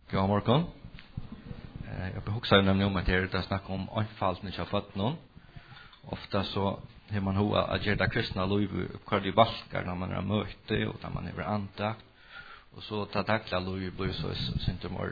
God morgon. Jag behöver nämligen om att det är snack om anfallning av fått någon. Ofta så har man hoa att göra kristna liv kardivalkar när man är möte och när man är andakt. Och så tackla liv blir så symptomar.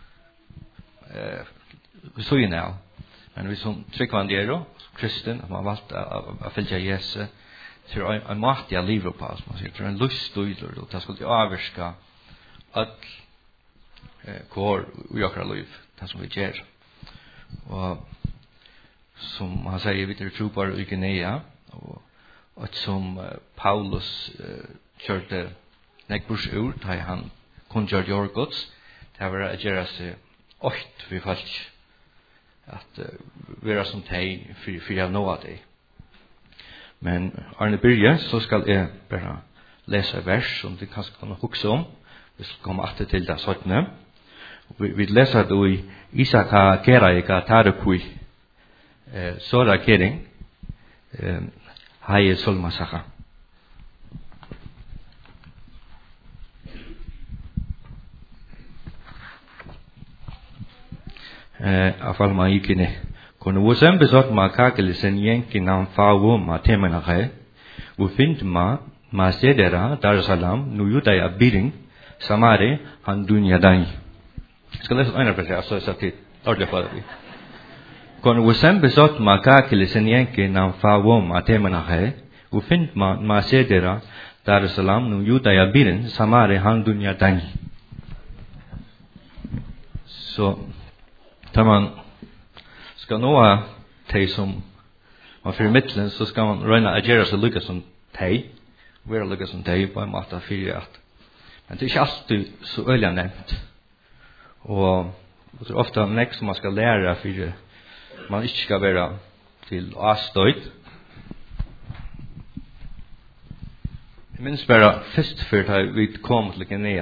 Så är det. Men vi som tryckvandero, kristen, man valt att följa Jesus till en matiga liv på oss. Man säger till en luststyler och det skulle avvärska att kvar och jag kan liv det som vi gör. Och som han säger vi till trupar i Guinea och som Paulus körde näckburs ur där han kunde göra Guds det var att göra sig åt vi fast att vara som tej för jag nå att det. Men Arne börjar så ska jag bara läsa vers som det kanske kan huxa om. Vi ska komma åter till det sådana. Vi läser då i Isaka Keraika Tarukui Sora Kering Haye Solmasaka. Afal maikine kono wasem besot makakele sen yenki nam fawo matemena khay u find ma sedera Dar es Salaam nu Judea bidding samare han dunya dai. Ska läsa en vers så att det ordentligt för dig. Kono wasem besot makakele sen yenki nam fawo matemena khay u find ma sedera Dar es Salaam nu Judea bidding samare han dunya dai. Så tar man ska nå te som man för mittlen så ska man röna agera så lyckas som te vi lyckas som te på en matta för att men det är alltid så öliga nämnt och det är ofta nästa som man ska lära för man inte ska vara till astöjd. Jag minns bara först för att vi kom till Guinea.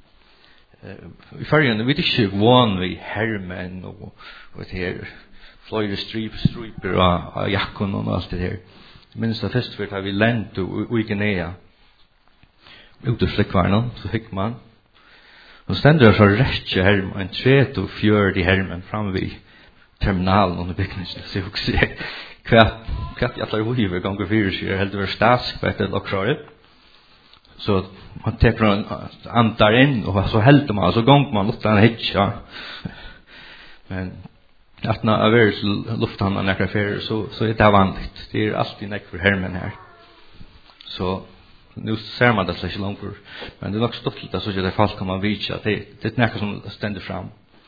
I färgen vi är inte van vid hermen och det här flöjde stryper och jackon och allt det här. Minns det först för att vi länt och i Guinea ut ur flickvarnen så fick man och ständer så rätt herm en 3-4 hermen fram vid terminalen under byggningen så jag också kvart jag tar över gånger 4 så helt över stask på ett lokalt. Så man tar en antar in och så helt man så gång man låter han hitcha. Men att när över luften när kaféer så är det vanligt. Det är alltid näck för hermen här. Så nu ser man det så långt för men det är nog stoppligt att så det fast kan man visa att det är näck som ständer fram.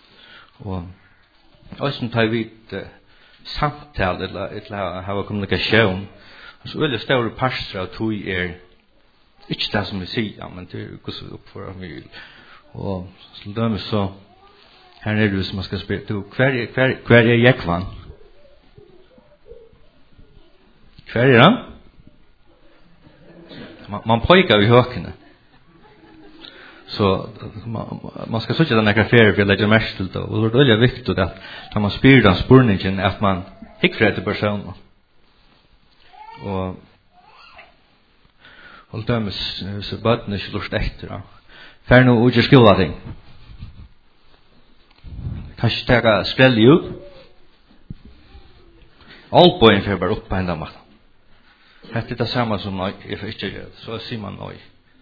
Och som tar vi samtal eller ha kommunikation. Så är det stora pastor att vi är inte det som vi säger, men det är också upp för att vi och så dömer så här är det som man ska spela kvar är jäkvan kvar är han man pojkar i hökene så man ska söka den här kaféer för att lägga mest till det och det är väldigt viktigt att när man spyr den spurningen att man hickar till personen och och dömes så badne slust efter. För nu och jag skulle ting. Kanske ta spel ju. All point för bara upp på ända mat. Det är samma som jag inte gör. Så ser man oj.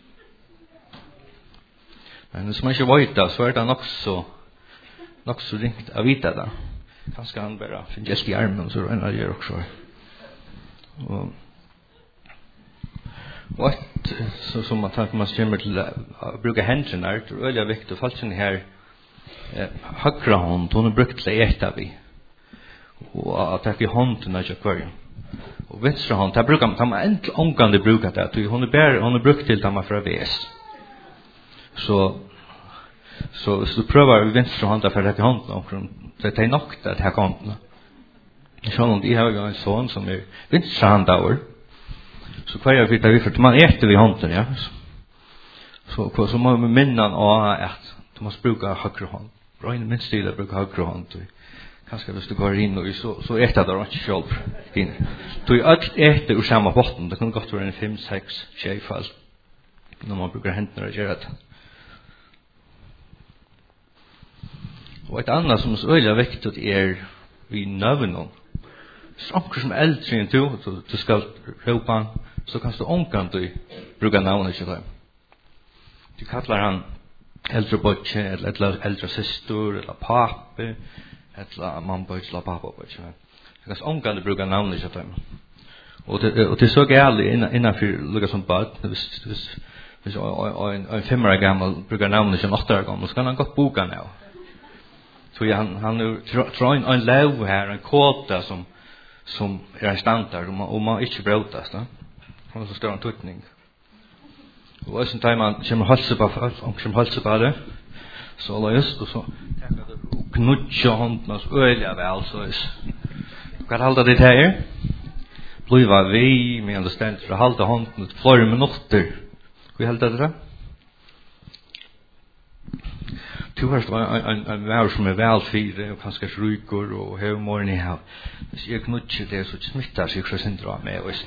Men som man inte vet så är det nog så ringt att veta det. Kanske han bara finns just i armen så en gör också. Och så som att man kommer till att bruka händerna är det väldigt viktigt. Falsen här högra hand, hon har brukt det äta vi. Och att ta i handen av kvargen. Och vänstra hand, där brukar man inte omgående bruka det. Hon har brukt till att man för väs. Så prövar vi vänstra hand för att ta i handen och det är nog det här kanten. Så om det har en son som är vänstra hand där. Så kvar jag vet att vi för man äter vid handen ja. Så man minna att du måste bruka högra hand. Bra in minst till att bruka högra hand. Kanske hvis du går in och så äter det inte själv in. Du äter ur samma botten. Det kan gott vara en 5-6 tjejfall. När man brukar händerna och göra det. Og et annet som er øyelig viktig vi nøvnen. Så onker som eldre enn du skal ropa han, så kan du onkan du bruka navnet til dem. Du kallar han eldre bøtje, eller eldre systur, eller pape, eller mannbøtje, eller papabøtje. Så kan du onkan du bruka navnet til dem. Og det er så gærlig innanfor lukka som bad, hvis en 5 år gammel brukar navnet til en 8 år gammel, så kan han godt boka nå. Så han tror en lov her, en kåta som en standard, og man ikke brøtas. Han så stor en tutning. Og også en tid man kommer halse på det, så la just, og så knutja hånden og øyla vel, så hva halda det her? Bliva vi, med understand, for å halda hånden ut flere minutter. Hva halda det da? Du har en vær som velfyre, og kanskje ryker, og hev morgen i hav. Hvis jeg knutjer det, så smittar seg ikke syndrom med oss.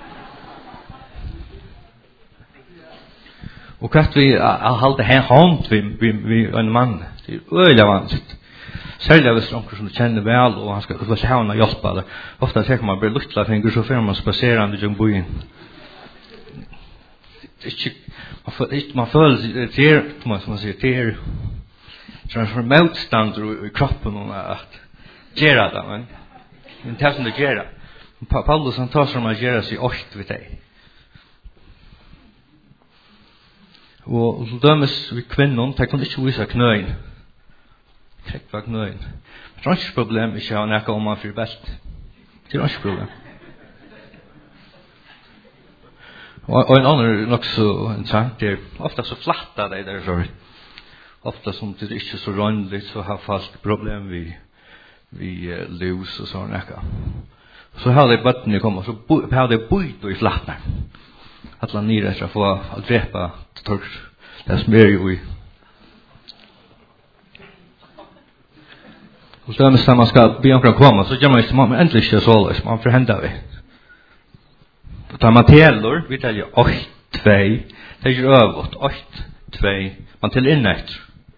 Og hva vi halda her hånd vi en mann, det øyelig vanskelig. Særlig hvis noen som du kjenner vel, og han skal ha henne hjelpe det. Ofte tenker man bare luttla finger, så får man spaserande i byen. Man føler det er en motstand i kroppen at gjøre det, men det er som det gjør det. Paulus han tar som å gjøre seg 8 ved deg. Og dømes vi kvinnen, de kunne ikke vise knøyen. Krekva knøyen. Det er ikke problem ikke å nække om man fyrer best. Det er ikke problem. Og en annen nok så interessant, det er ofte så flatta de der så. Ofte som det ikke så rønnlig, så har folk problem vi lus og sånn ekka. Så har de bøttene kommet, så har de bøyt i flattene. At la nere etter å få å drepa tørst. Det smer jo i. Og så hvis man skal be omkring komme, så gjør man ikke, man endelig ikke så løs, man forhender vi. Så tar man teler, vi teller 8, 2, det er øvått, 8, 2, man teller inn etter.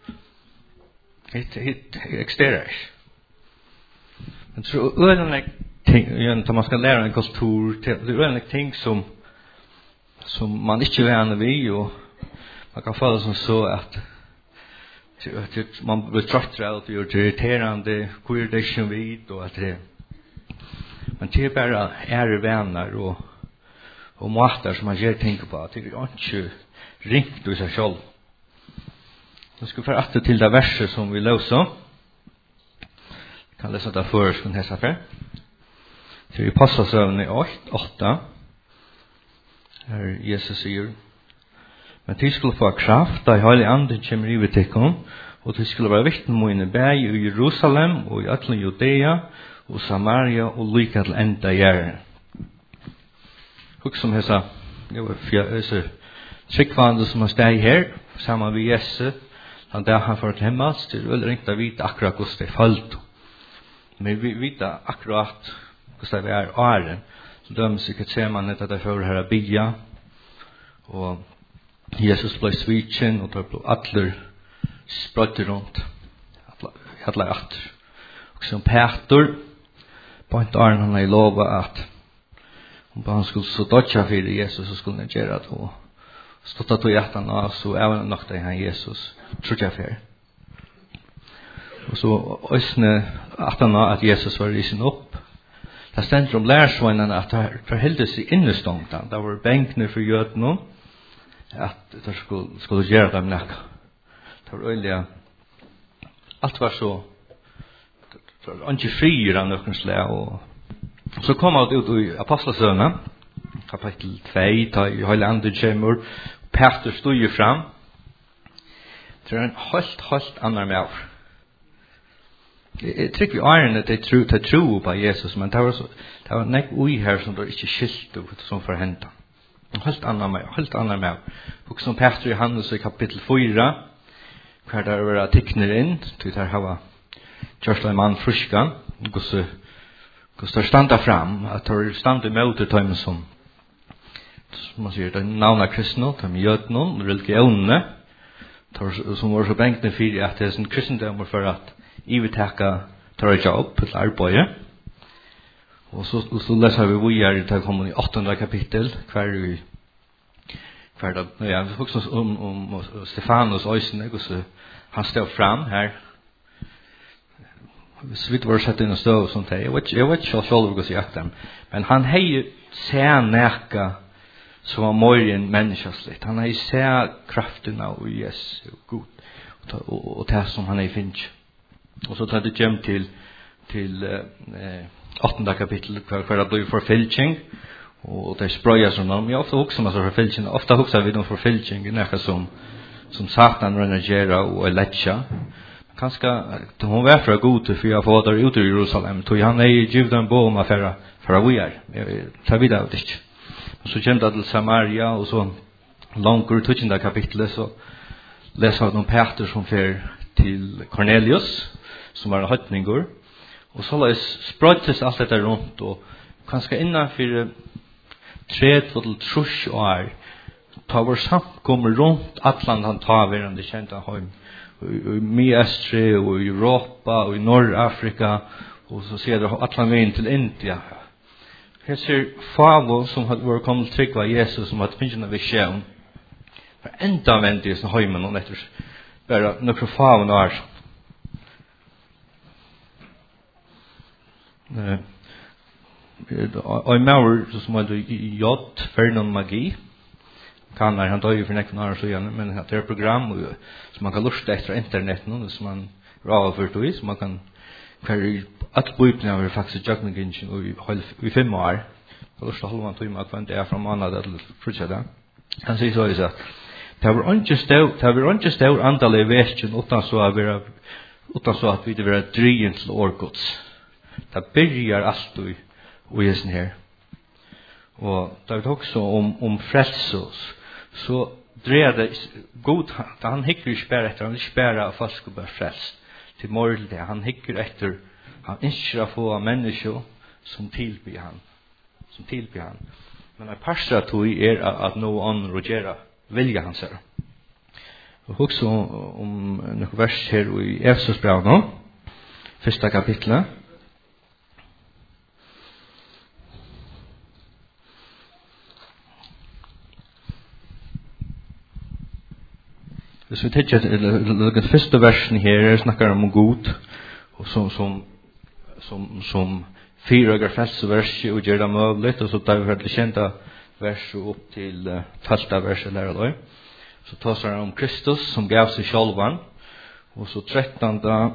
Hit eksterer. Men så øyelig ting, når man skal lære en kultur, det er øyelig ting som man ikke vener vi, og man kan føle som så at man blir trøttere av det, og det er irriterende, hvor er det ikke vidt, og at det men det er bare venner og måter som man gjør ting på, det er ikke ringt i seg selv. Nå skal vi få atter til det verset som vi løser. Jeg kan lese det for oss fra hese her. Det er i Pastasøvne 8. Her Jesus sier, men de skulle få kraft, da heilig anden kommer i vittekken, og de skulle være vikten mine bæg i Jerusalem, og i Atlan Judea, og Samaria, og lykke til enda gjerne. Hukk som hese, tryggvande som har steg her, sammen med Jesus, han der han får til himmels, det er veldig ringt å vite akkurat hvordan det er følt. Men vi vet akkurat hvordan det er åren. Så dømes ikke ser man etter det for her bia, og Jesus ble svitjen, og det ble atler sprøtte rundt, atler atter. Og som Peter, på en åren han har lovet at om han skulle så dødja for Jesus, så skulle han gjøre det, og stått til hjertan av, så er det nok det han Jesus trodde for. Og så øsne at han at Jesus var risen opp. Det stender om lærersvennene at det heldet seg innestångt. Det var bænkene for jødene at det skulle gjøre dem nekka. Det var øyelig alt var så det var ikke frier av noen slag. Og så kom han ut i Apostlesøvne kapitel 2, da i hele andre kommer Peter stod jo fram. Det er en helt annan med. Jeg tror vi årene til tro på Jesus, men det var nek ui her som det ikke skilte som for henta. Helt annan med. Og som Peter Johannes i kapitel 4, hver der var tikkner inn, til der hava gjørst en mann fruskan, hvordan der standa fram, at der standa imot det tøymen som man sier, det er navnet kristne, det er jødene, religionene, som var så benkne for at det er en kristendom for at ivetaka tar jobb till arbete. Och så läser vi vidare till kommer i 8:e kapitel kvar då ja vi också om Stefanus Eisen och så han står fram här. Så vitt var sett in och stå sånt här. Jag vet inte själv vad jag dem. Men han har ju ser näka som var mer än människosligt. Han har ju ser kraften av Jesus och Gud och det som han är finch. Och så tar det gem till 8:e kapitel kvar det blir förfälsning och det sprayar som de jag ofta också så förfälsning ofta också vi de förfälsning näka som Satan renagerar och lätcha kanske hon var för god för jag får där ut i Jerusalem så han är ju den bom affära för vi är ta vidare det så kände till Samaria och så långt ut i det kapitlet så läser de Petrus som för till Cornelius som var hötningur och så spreds allt detta runt och kanske innanför 3-3 år tar samt kommer runt Atlanten tar vi den kända hem i Mestre och i Europa och i Nordafrika och så ser det Atlanten till India. Här ser Favo som hade varit kommit till tryck var Jesus som hade finnit en vision. För enda vänt i sin hemmen och efter bara några Favo år. Och Mauer som hade gjort för någon magi kan han tar ju för nästa så igen men det är ett program som man kan lusta efter internet nu som man rör för då så man kan att bojpna över faktiskt juggling och i 5 år då så håller man till med att det är från månad till fortsätta kan se så är det det var inte stort antal evangelier utan så att vi det var dregen till orkots det börjar alltid och är sån här och det är också om frälsos så dreade god han hickar ju spärra efter han spärra fast ska bara frälst till morgon det han hickar efter han önskar få människor som tillber han men en pastor tog är att nå an rogera vilja han säger och också om några vers här i Efesos brev första kapitlet. Så vi tänker att första versen här snackar om Gud och som fyra frälsevers och gör det möjligt och så tar vi för kända vers upp till 12:e vers eller då. Så tar det om Kristus som gav sig självan och så 13:e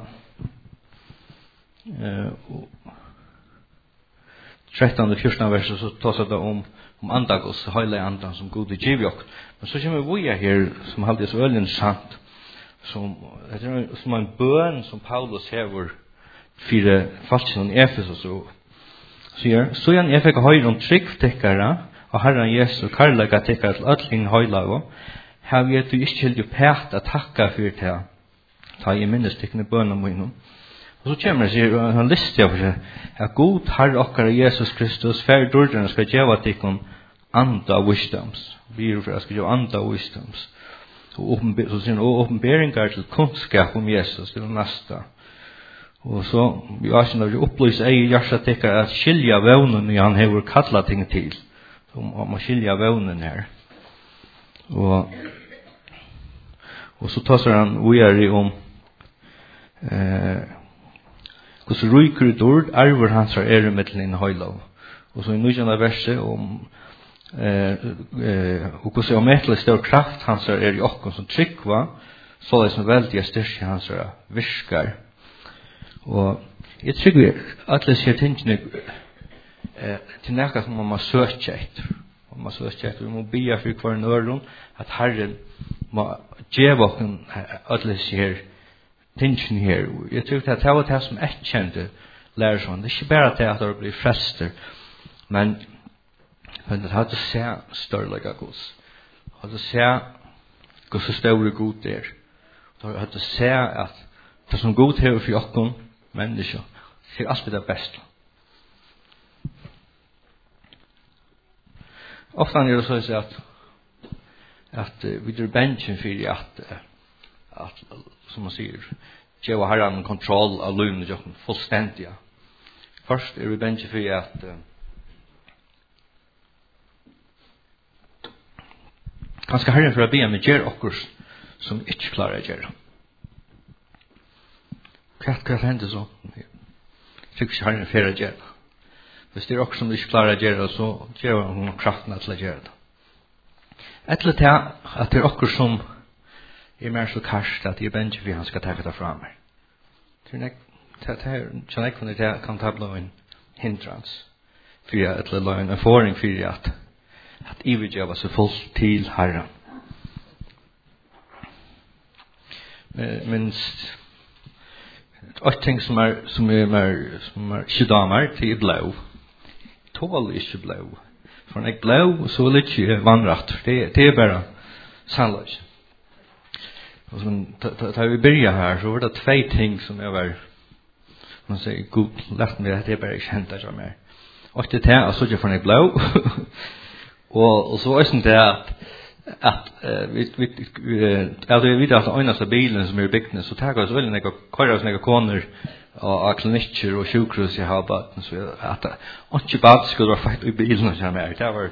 och 14:e vers så tar det om andagos hela andan som Gud ger oss. Men så kommer vi här som hade så väldigt sant som en bön som Paulus häver för falskon i Efesos och så igen jag fick höra om trycktäckare och Herren Jesus karlaga täckare till allting höjlago har vi ju inte helt pært att tacka för det ta i minnestekne bön om honom. Och så kommer det en lista för sig att God har okkar Jesus Kristus för dörren ska geva till anda wisdoms. Vi ska ju anda wisdoms. Så uppenberingar till kunskap om Jesus till nästa. Och så vi har sen att upplysa i hjärtat att skilja vånen i han har kallat ting till. Om man skilja vånen här. Och så tar han vi är om hur så ryker dord arver hans är mellan höjlov. Och så i 9:e verset om och hur så om ett stor kraft hans är i och som tryckva så det som väldiga styrka hans viskar. Och jag tycker att det ser tänka till näka som man söker efter. Om man söker efter vi må be för kvar en öron att Herren må geva oss att det ser tänka här. Jag tycker att det var det som är kände lärson. Det är inte bara det att det blir fester men det har att se störliga Guds. Att se Guds så stora god där. Det har att se att det som god har för oss människor är alltid det bästa. Ofta är det så att vi drar benchen för att som man säger Geva herran kontroll av løven og fullstendig. Først vi bensje for at kanskje herren for å be med gjør okkur som ikke klarer å gjøre. Hva hender så? Tykker ikke herren for å gjøre. Hvis det okkur som ikke klarer å gjøre, så gjør han kraften til å gjøre det. Etter til at det okkur som mer så karst at jeg bensje for han skal ta det fra meg. Det kan ta bli en hindrans for at det er en erfaring for at jeg vil gjøre så fullt til herren. Men et ting som er ikke damer til blå. Tål ikke blå. For når jeg blå, så vil jeg ikke vannrett. Det er bare sannløs. Da vi begynner her, så var det 2 ting som jeg var, man sier, god, lett meg at jeg bare ikke hentet seg mer. Og det er at jeg for når jeg blå. Og så var det at vi vet at det øyneste bilen som er i bygdene, så tar jeg oss veldig kører oss noen koner av klinikker og sjukhus i Halbaten, så at ikke bare skulle være feit i bilen og sånn mer. Det var,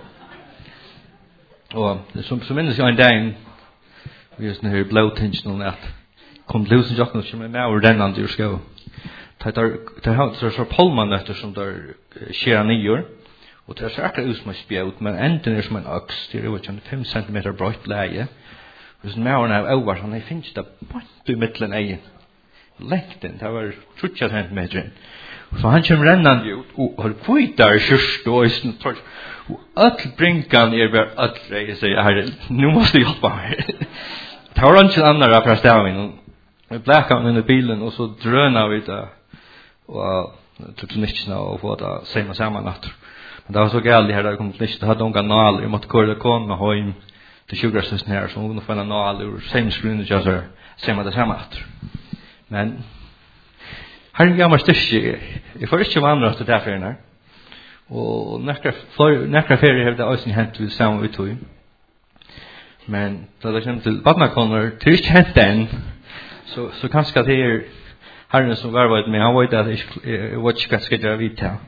og så minnes jeg en dag, vi er sånn her blåtingen, at kom til husen jokken som er med over denne dyr skau. Det er så polmanøtter som der skjer nyer, og det er så akkurat ut som en spjøt, men enden er som en øks, det er jo ikke 5 centimeter brøyt leie. Hvis en mauren er over, så han finnes det bort i midtelen egen. Lengten, det var 30 centimeter. Så han kommer rennende ut, og har kvitar i kyrst, og alt brinkan er bare alt reier seg, herre, nå måste du hjelpe meg. Det var ikke andre fra stavingen. Vi blekket han inn i bilen, og så drøna vi det, og til nikkene, og få det samme natt. Men det var så galt her da jeg kom til nikkene, det hadde unga naler, jeg måtte kåre kåne og hjem til 20-årsøsten her, så hun kunne få en naler, og samskrunnen til å samme det samme natt. Men herren gav meg styrke, jeg får ikke vandre til det ferien her, og nekker ferie har det også hendt vi sammen vi tog. Men da det kommer til badnakoner, det er ikke hendt den, så kanskje det er herren som var med meg, han vet at jeg vet ikke hva skal gjøre vidt her.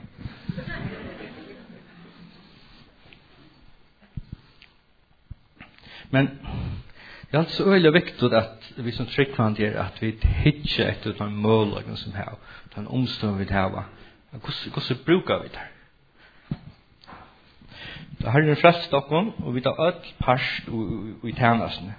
Men det er altså veldig viktig at vi som tryggvand er at vi hittar etter den måløgnen som har, den omstånd vi har. Hvordan bruker vi det? Det har en flest stokken, og vi tar alt parst i tjenestene.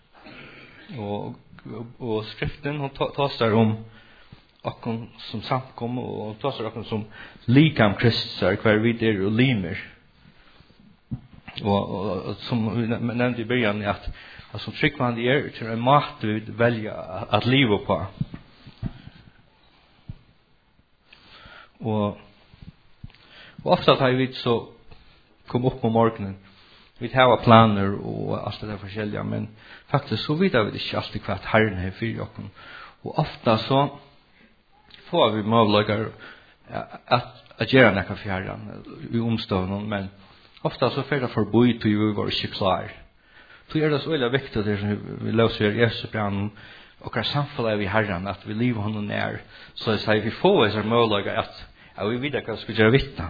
Og skriften taster om okken som samkom, og taster okken som likam kristar, hver vi der og limer. Og som vi nevnte i början at som tryggvand er til en mat vi velger at leve på. Og ofte har vi så kom upp på morgonen. Vi har planer og alt det der forskjellige, men faktisk så vet vi ikke alltid hva Herren har for oss. Og ofte så får vi muligheter at gjøre noe for Herren i omstående, men ofte så får det forbud til vi var ikke klar. Så er det så veldig viktig det som vi løser i Jesusbrannen og hva samfunnet vi Herren, at vi lever honom nær, så jeg sier vi får disse muligheter at vi vet hva vi skal gjøre vittne.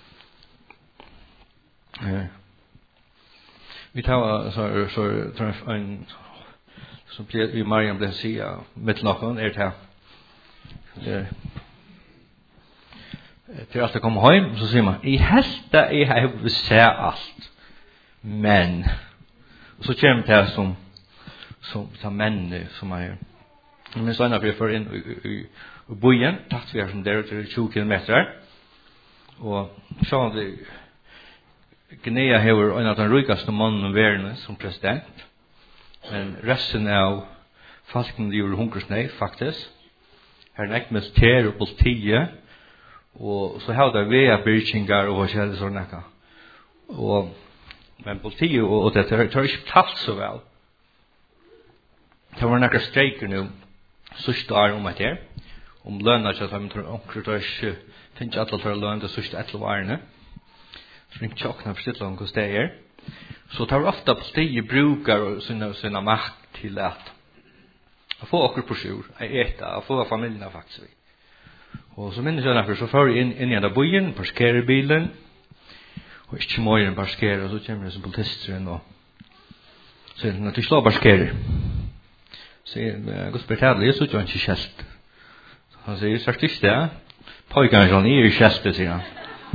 Vi tar så en som i Mariam ble sier mitt noen det til at jeg kommer hjem så sier man i helta jeg har se alt men og så kommer det som mennene som er men så er vi for inn i bojen tatt vi er som der til 20 kilometer og så har vi Guinea hever en av den rikaste mannen i verden som president. Men resten av folkene gjorde hungersnøy, faktisk. Her er ikke militær og politiet. Og så har det vea-byrkingar og forskjellig sånn ekka. Men politiet og det har ikke tatt så vel. Det var nekka streiker nå, sørste år om et her. Om lønner til at de tror ikke finnes alle til lønn til sørste 11 årene. Så det er ikke tjokkene for stille om hvordan det er. Så tar ofte politiet brukar sina makt til at att få åker på sjur, att äta, att få familjerna faktiskt. Och så minns jag därför så för in i den där bojen, parkerar bilen. Och inte mer parkerar så kommer det som politister och så när du slår parkerar. Så Guds betal är så inte skällt. Han säger så först det. Pojkarna som är i skällt säger han.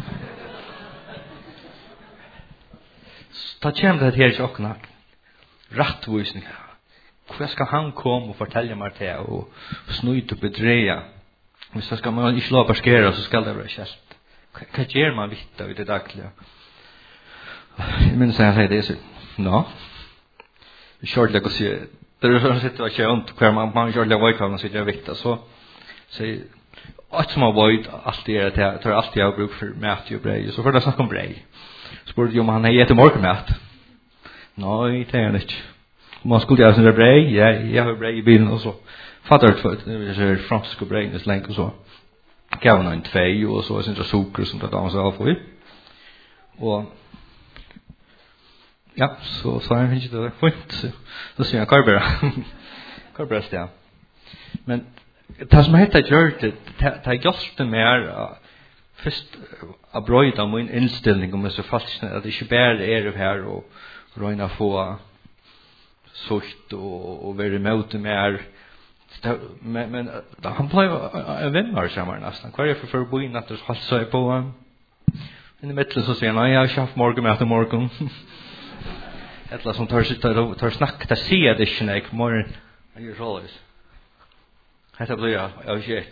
Ta kämpa det här i ökna. Rättvisning. Hur ska han komma och fortälja mig det och snuta och bedreja? Hvis det skal man ikke slå parkere, så skal det være kjelt. Hva gjør man vitt av i det daglige? Jeg minns jeg sier det, så no. Kjørlig å si, det er sånn situasjon, hver man kjørlig å vøyke, man sitter og vitt, så sier, alt som har vøyt, alt det er, tar alltid jeg bruk for mat og brei, så får det snakke om brei. Spurte jo om han har gitt morgenmat. Nei, det er han ikke. Man skulle ha sånn brei, jeg har brei i bilen, og så fattar det är fransk och brännäs länk och så. Gav han en tvej och så syns det socker som det dansar av för. Och ja, så han finns det fint. Då ser jag Karbera stä. Men det som heter gjort det just det mer först att bröda min inställning om så fast att det inte bara är här och röna få sort och vara emot mer. Men han blev en vänner samman nästan. Kvar är för boin att det har så på i mitten så säger han jag har haft morgon. Ettla som tar snack där ser det snäck morgon. Jag gör så alltså. Hetta blir jag vet.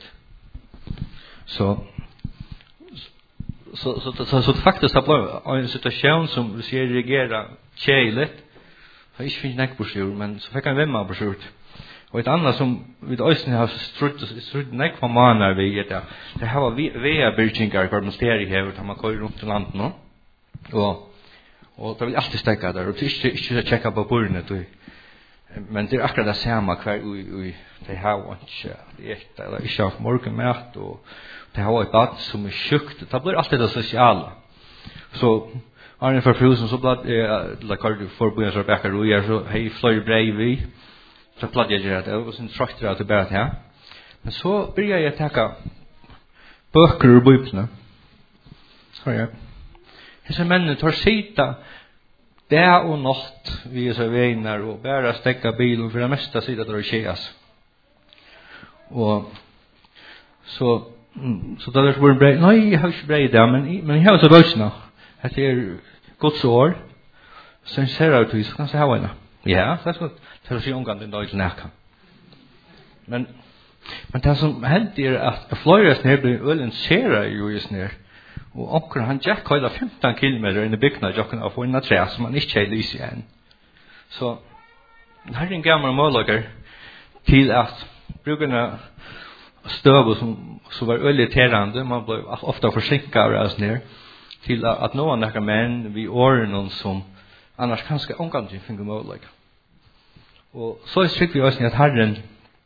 Så faktiskt har blivit en situation som ser reagera tjejligt. Jag inte finns näck på sjur men så fick han vemma på sjur. Och ett annat som vi ösn har strutt näck på manar vi det. Det har vi bridgingar för mysterie här och man kör runt i landet nu. Och det vill alltid stäcka där och inte checka på burnet och men det är akkurat det samma kvar i det har inte det är inte av morgonmat och det har ett bad som är sjukt. Det blir alltid det sociala. Så Arne för frusen så blad la kard för boens Rebecca och jag så hej flyr bravey. Så plattade jag det och sen tryckte jag tillbaka här. Men så började jag ta böcker ur Bibeln. Så ja. Dessa männen tar sita där och natt vi är så vänner och bara stäcka bilen för det mesta sida där och tjejas. Och så då det var bra. Nej, jag har inte bra där men jag har så rösna. Det är Guds ord. Sen ser jag ut så kan jag ha en. Ja, det är så. Det är så ungan den dag näka. Men det som händer är att Flores ner blir ölen sera ju just ner. Och onkel han jack hela 15 kilometer in i byggnad jag kan få in ett träd som man inte lyser igen. Så här är en gammal målager till att brukarna stöv som så var öliterande man blev ofta försinkad av ner till att någon några män vi åren som annars kanske onkantigt finner målager. Och så fick vi oss att Herren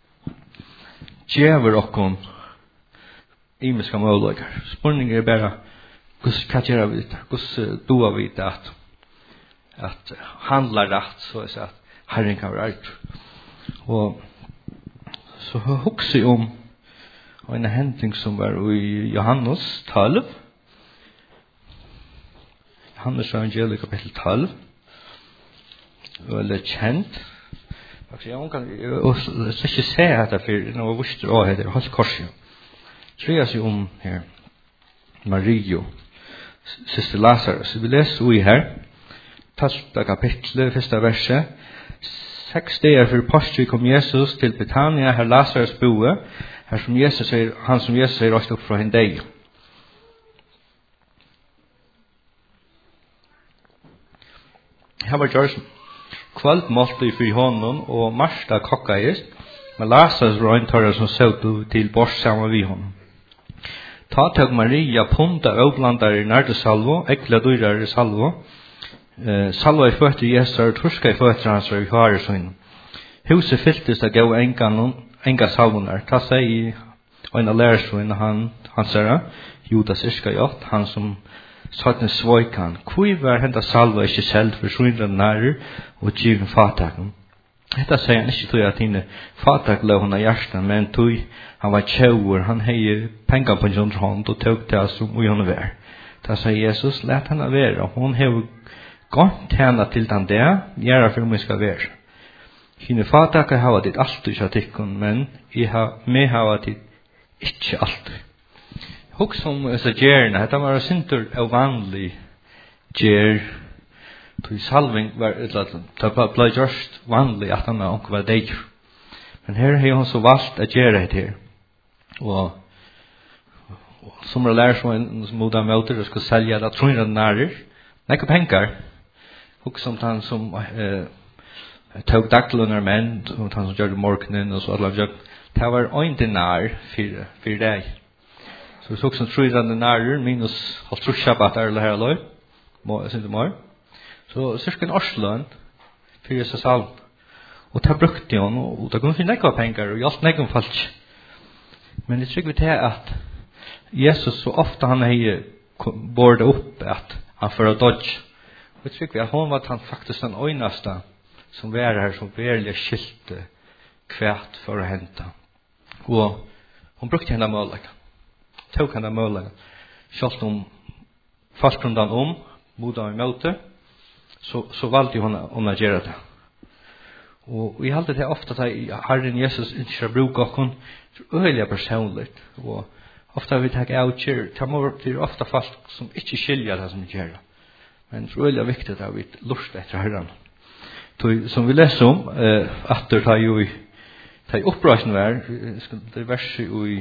ger okkom imiska målager. Spurningen är bara hur gör vi det? Hur doar vi det att handla rätt så att Herren kan vara rätt. Och så huxar jag om en händelse som var i Johannes 12. Johannes evangelium kapitel 12. Eller känt. Jag kan inte säga att det för några vuxna år heter Hans Korsio. Tror sig om här Mario syster Lazarus. Vi läser i här första kapitlet första verset. 6 dagar för påsk kom Jesus till Betania här Lazarus boe. Här som Jesus säger han som Jesus säger rakt upp från en dag. Här var George kvöldmåltid för honom och Marta kockades. Men Lazarus var inte som såg till bors samman vid honom. Ta tog Maria punta öblandar i närdesalvo, äckla dyrar i salvo. Salvo i fötter Jesus och turska i fötter hans och i haresyn. Huset fylltes att gå enga salvonar. Ta sig i en lärsyn han säger, Judas Iskariot, han som Satans svojkan. Kui var hända salva ikke selv for synren nærer og given fataken. Detta säger han inte att han fatak lov hon av hjärtan, men tog han var tjauer, han hej pengar på en hand och tog det som och hon var. Då säger Jesus, lät henne vara. Hon har gått henne till den där, göra för mig ska vara. Hine fatak har det alltid så tyckon, men I har med har det inte alltid. Hugg som så gärna, det var syntur ovanlig ger. Tui salving var det blev just vanlig att han och var det. Men här har hon så valt att göra det här. Och som lär som moda motor ska sälja det tror jag när näka pengar. Och som han som tog daglunar men och han som gjorde morgonen och så alla jag det var inte när för dig. Så så som tror jag när minus har tror shabbat eller här lov. Må inte mer. Så cirka en årslön för dessa salm. Och ta brukte hon och ta kunde finna några pengar och just några falsk. Men det tycker vi till att Jesus så ofta han är borde upp att han för att dodge. Och tycker vi att hon var han faktiskt den öjnasta som var här som verkligen skilte kvärt för att hämta. Och hon brukte henne möjliga. Tog henne möjliga. Självt fastundan moda i möte. Så valde hon att göra det. Och vi hade det ofta att Herren Jesus inte brukar hon öliga personligt. Och ofta vi tar out det är ofta fast som inte skiljer det som vi gör. Men det är öliga viktigt att vi lustar efter Herren. Som vi läser om, att det tar upprörelsen var, det är vers i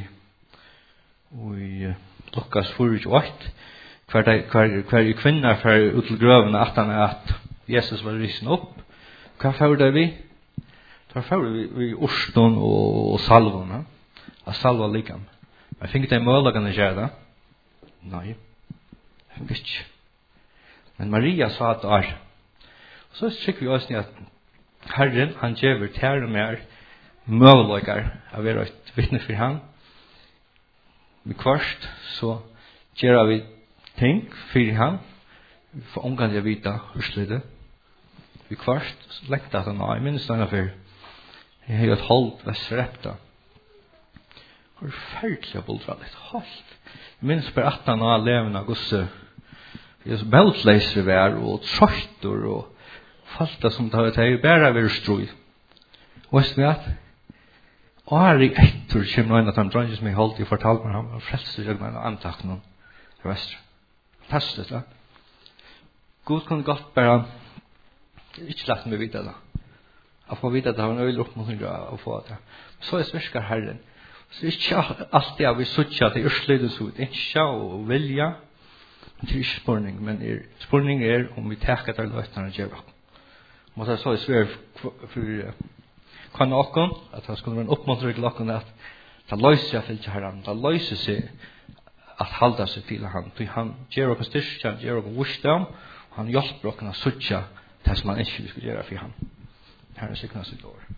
Lukas 4:28. Kvar kvinna för ut till gröven att Jesus var risen upp. Vad får vi? Då får vi oston och salvorna. Att salva likam. Men fick det möjligen att göra det? Nej. Inte. Men Maria sa att är. Så tycker vi också att Herren han ger till och mer möjligar att vara ett vittne för han. Vi kvart så gör vi ting för han för omgång jag vita hur vi kvart läckta att han minst ungefär jag har ett hållt väsrepta och färdiga buldraligt hållt minst för att han har levna gosse jag bältläser vär och tröttor och falta som tar det bara över stroj och visst vet Ari ettur kemur att han drönges mig hållt i fortalt med han frälste jag med antakten väster fantastiskt va God kan gott bara inte lagt mig vita det att få vita det har en öl uppmuntring att få det så är svenskar Herren så det är inte alltid att vi suttjar till urslides ut inte och vilja till spårning men spårning om vi täcker där lösningarna gör och det är så svårt för kan åken att han skulle vara en uppmuntring till åken att ta lösa för Herren ta lösa sig att halda sig till han till han ger upp styrka ger upp wisdom han hjälper oss att suttja det som man inte skulle göra för han Herren signar sitt ord